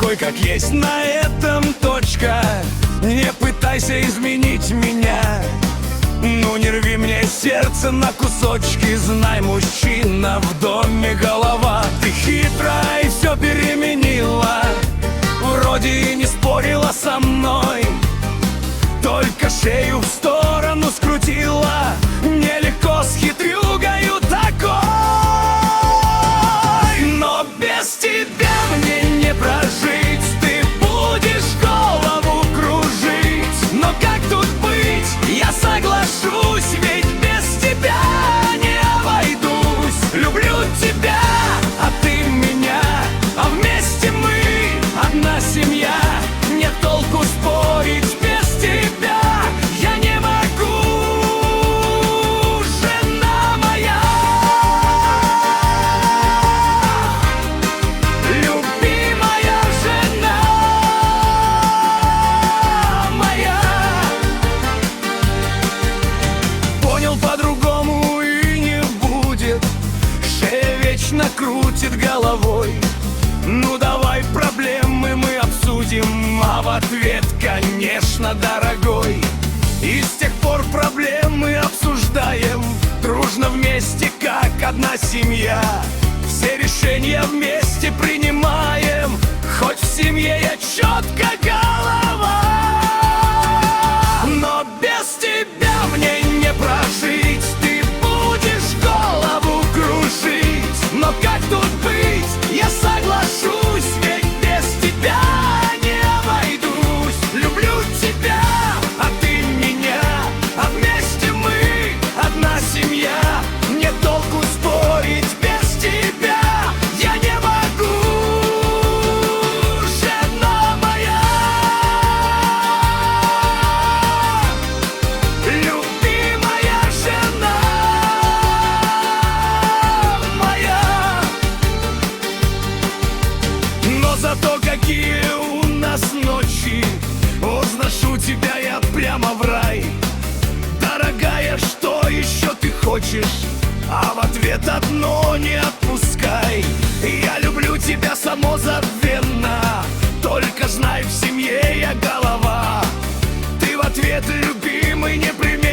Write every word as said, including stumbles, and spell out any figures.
такой, как есть, на этом точка. Не пытайся изменить меня, ну не рви мне сердце на кусочки. Знай, мужчина в доме голова. Ты хитрая и все переменила, вроде и не спорила со мной, только шею в сторону скрутила. Нелегко с хитрюгою такой, но без тебя мне не прожить. Ты будешь голову кружить, но как тут быть? Я соглашусь, ведь без тебя не обойдусь. Люблю тебя, а ты меня, а вместе мы одна семья. Нет толку спорить, без тебя я не могу, жена моя, любимая жена моя. Понял, по-другому и не будет, шея вечно крутит головой. Ну давай проблемы мы обсудим, а в ответ, конечно, дорогой. И с тех пор проблемы обсуждаем дружно вместе, как одна семья. Все решения вместе принимаем, хоть в семье я четко голова. Но без тебя мне не прожить. Ты будешь голову кружить, но как тут быть? Я соглашусь, ведь без тебя не обойдусь. Люблю тебя, а ты меня, а вместе мы одна семья. Нет толку спорить, без тебя я не могу, жена моя, любимая жена моя. Но зато какие у нас ночи, возношу тебя я прямо в рай. Дорогая, что еще ты хочешь? А в ответ одно: не отпускай. Я люблю тебя самозабвенно, только знай, в семье я голова. Ты в ответ, любимый, непременно